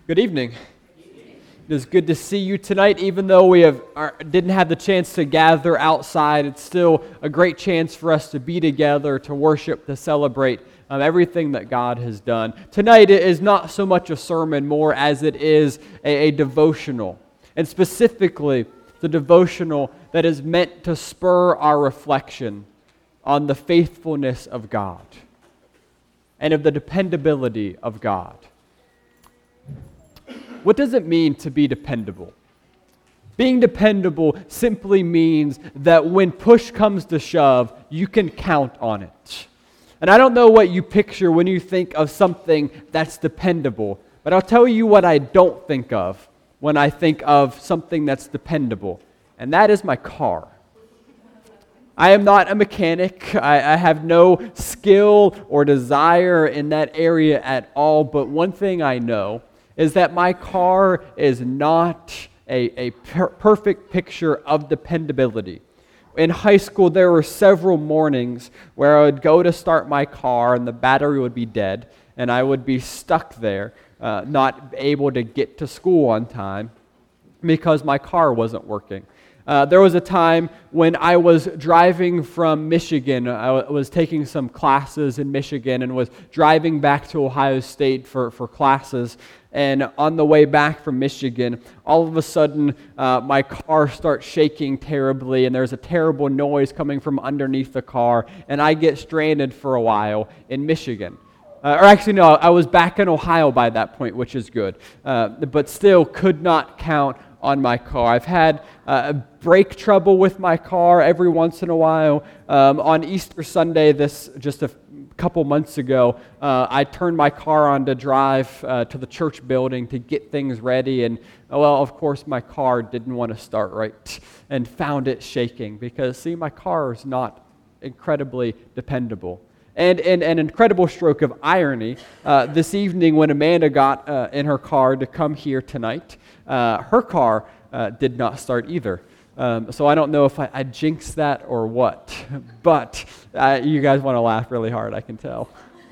Good evening. It is good to see you tonight. Even though we didn't have the chance to gather outside, it's still a great chance for us to be together, to worship, to celebrate everything that God has done. Tonight it is not so much a sermon, more as it is a devotional. And specifically, the devotional that is meant to spur our reflection on the faithfulness of God and of the dependability of God. What does it mean to be dependable? Being dependable simply means that when push comes to shove, you can count on it. And I don't know what you picture when you think of something that's dependable, but I'll tell you what I don't think of when I think of something that's dependable, and that is my car. I am not a mechanic. I have no skill or desire in that area at all, but one thing I know is that my car is not a perfect picture of dependability. In high school, there were several mornings where I would go to start my car and the battery would be dead, and I would be stuck there, not able to get to school on time because my car wasn't working. There was a time when I was driving from Michigan. I was taking some classes in Michigan and was driving back to Ohio State for classes. And on the way back from Michigan, all of a sudden, my car starts shaking terribly, and there's a terrible noise coming from underneath the car, and I get stranded for a while in Michigan. I was back in Ohio by that point, which is good, but still could not count on my car. I've had brake trouble with my car every once in a while. On Easter Sunday, just a couple months ago, I turned my car on to drive to the church building to get things ready, and of course my car didn't want to start right and found it shaking because, see, my car is not incredibly dependable. And an incredible stroke of irony, this evening when Amanda got in her car to come here tonight, her car did not start either. So I don't know if I jinxed that or what, but you guys want to laugh really hard, I can tell.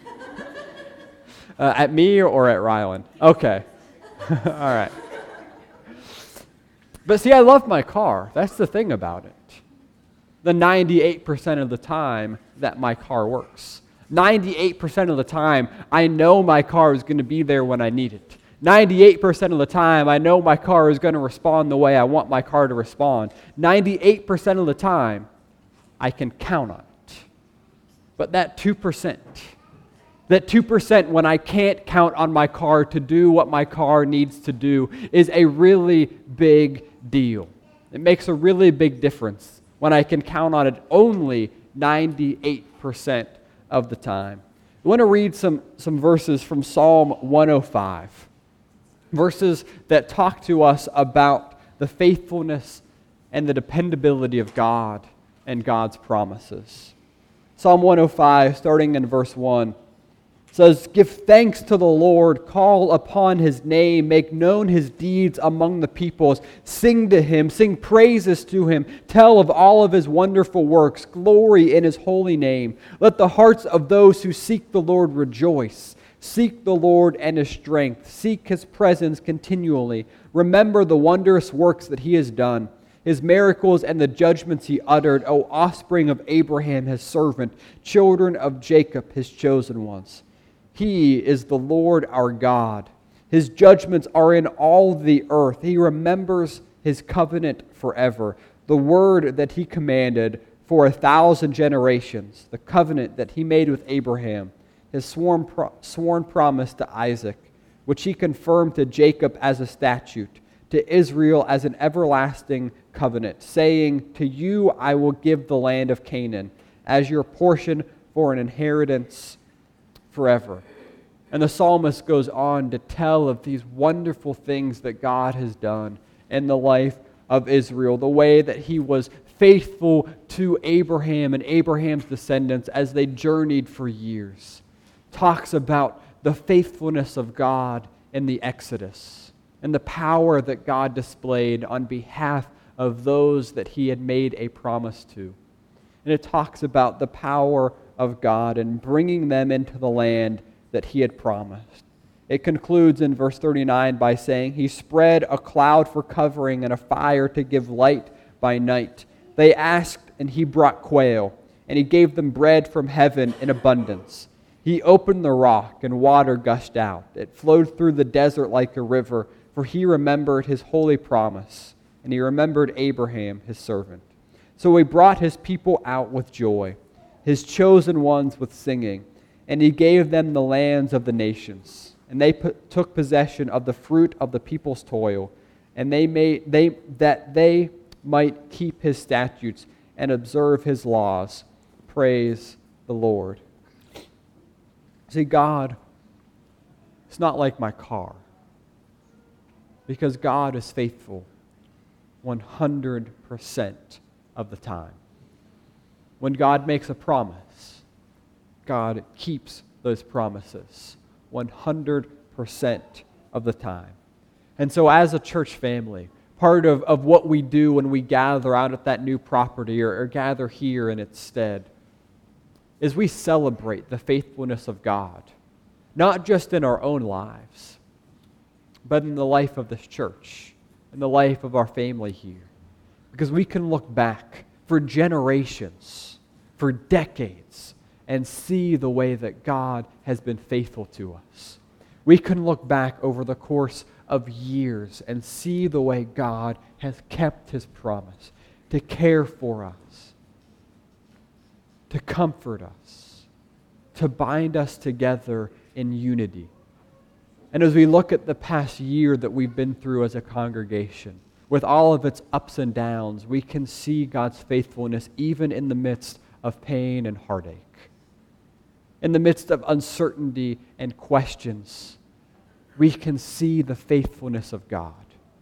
At me or at Rylan? Okay. All right. But see, I love my car. That's the thing about it. The 98% of the time that my car works. 98% of the time, I know my car is going to be there when I need it. 98% of the time, I know my car is going to respond the way I want my car to respond. 98% of the time, I can count on it. But that 2% when I can't count on my car to do what my car needs to do is a really big deal. It makes a really big difference when I can count on it only 98% of the time. I want to read some verses from Psalm 105. Verses that talk to us about the faithfulness and the dependability of God and God's promises. Psalm 105, starting in verse 1, says, "Give thanks to the Lord, call upon His name, make known His deeds among the peoples, sing to Him, sing praises to Him, tell of all of His wonderful works, glory in His holy name. Let the hearts of those who seek the Lord rejoice. Seek the Lord and His strength, seek His presence continually. Remember the wondrous works that He has done, His miracles and the judgments He uttered, O offspring of Abraham, His servant, children of Jacob, His chosen ones. He is the Lord our God. His judgments are in all the earth. He remembers His covenant forever, the word that He commanded for 1,000 generations, the covenant that He made with Abraham, His sworn promise to Isaac, which He confirmed to Jacob as a statute, to Israel as an everlasting covenant, saying, to you I will give the land of Canaan as your portion for an inheritance forever. And the psalmist goes on to tell of these wonderful things that God has done in the life of Israel, the way that He was faithful to Abraham and Abraham's descendants as they journeyed for years. Talks about the faithfulness of God in the Exodus and the power that God displayed on behalf of those that He had made a promise to. And it talks about the power of God and bringing them into the land that He had promised. It concludes in verse 39 by saying, He spread a cloud for covering and a fire to give light by night. They asked, and He brought quail, and He gave them bread from heaven in abundance. He opened the rock, and water gushed out. It flowed through the desert like a river, for He remembered His holy promise, and He remembered Abraham, His servant. So He brought His people out with joy, His chosen ones with singing, and He gave them the lands of the nations. And they took possession of the fruit of the people's toil, and that they might keep His statutes and observe His laws. Praise the Lord. See, God is not like my car, because God is faithful 100% of the time. When God makes a promise, God keeps those promises 100% of the time. And so as a church family, part of what we do when we gather out at that new property or gather here in its stead is we celebrate the faithfulness of God, not just in our own lives, but in the life of this church, in the life of our family here. Because we can look back for generations, for decades, and see the way that God has been faithful to us. We can look back over the course of years and see the way God has kept His promise to care for us, to comfort us, to bind us together in unity. And as we look at the past year that we've been through as a congregation, with all of its ups and downs, we can see God's faithfulness even in the midst of pain and heartache. In the midst of uncertainty and questions, we can see the faithfulness of God.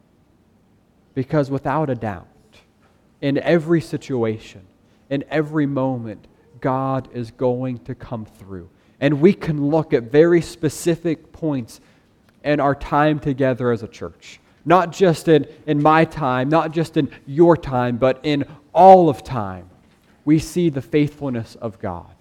Because without a doubt, in every situation, in every moment, God is going to come through. And we can look at very specific points in our time together as a church. Not just in my time, not just in your time, but in all of time. We see the faithfulness of God.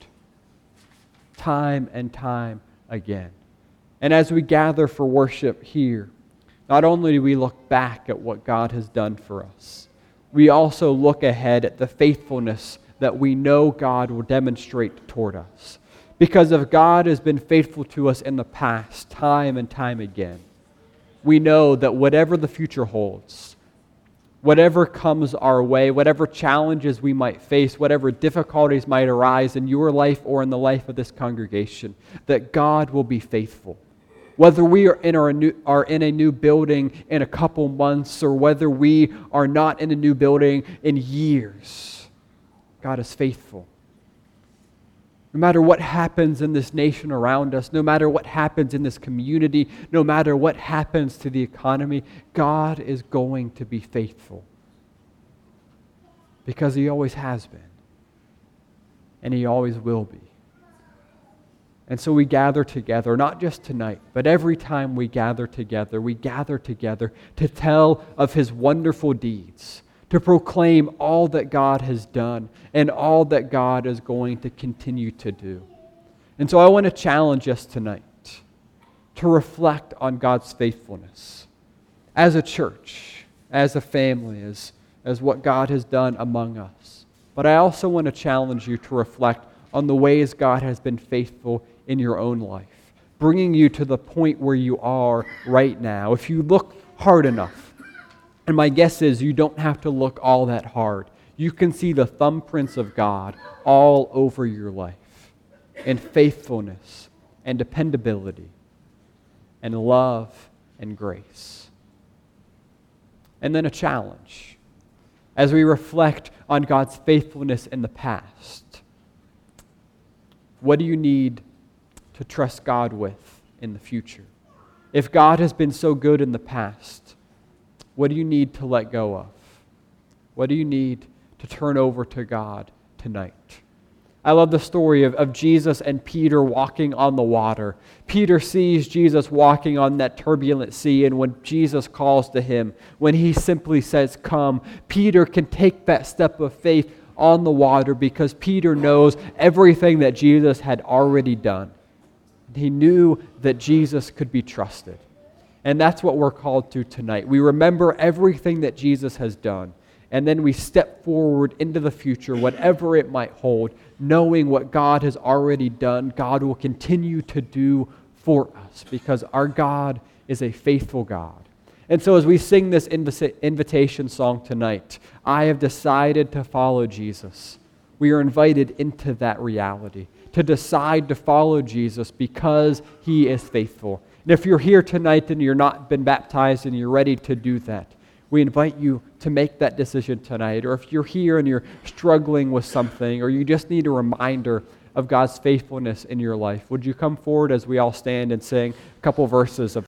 Time and time again. And as we gather for worship here, not only do we look back at what God has done for us, we also look ahead at the faithfulness that we know God will demonstrate toward us. Because if God has been faithful to us in the past, time and time again, we know that whatever the future holds, whatever comes our way, whatever challenges we might face, whatever difficulties might arise in your life or in the life of this congregation, that God will be faithful. Whether we are in a new building in a couple months or whether we are not in a new building in years, God is faithful. No matter what happens in this nation around us, no matter what happens in this community, no matter what happens to the economy, God is going to be faithful. Because He always has been. And He always will be. And so we gather together, not just tonight, but every time we gather together to tell of His wonderful deeds, to proclaim all that God has done and all that God is going to continue to do. And so I want to challenge us tonight to reflect on God's faithfulness as a church, as a family, as what God has done among us. But I also want to challenge you to reflect on the ways God has been faithful in your own life, bringing you to the point where you are right now. If you look hard enough, and my guess is you don't have to look all that hard. You can see the thumbprints of God all over your life in faithfulness and dependability and love and grace. And then a challenge as we reflect on God's faithfulness in the past. What do you need to trust God with in the future? If God has been so good in the past, what do you need to let go of? What do you need to turn over to God tonight? I love the story of Jesus and Peter walking on the water. Peter sees Jesus walking on that turbulent sea, and when Jesus calls to him, when He simply says, "Come," Peter can take that step of faith on the water because Peter knows everything that Jesus had already done. He knew that Jesus could be trusted. And that's what we're called to tonight. We remember everything that Jesus has done, and then we step forward into the future, whatever it might hold, knowing what God has already done, God will continue to do for us, because our God is a faithful God. And so as we sing this invitation song tonight, I have decided to follow Jesus. We are invited into that reality, to decide to follow Jesus because he is faithful. And if you're here tonight and you're not been baptized and you're ready to do that, we invite you to make that decision tonight. Or if you're here and you're struggling with something, or you just need a reminder of God's faithfulness in your life, would you come forward as we all stand and sing a couple verses of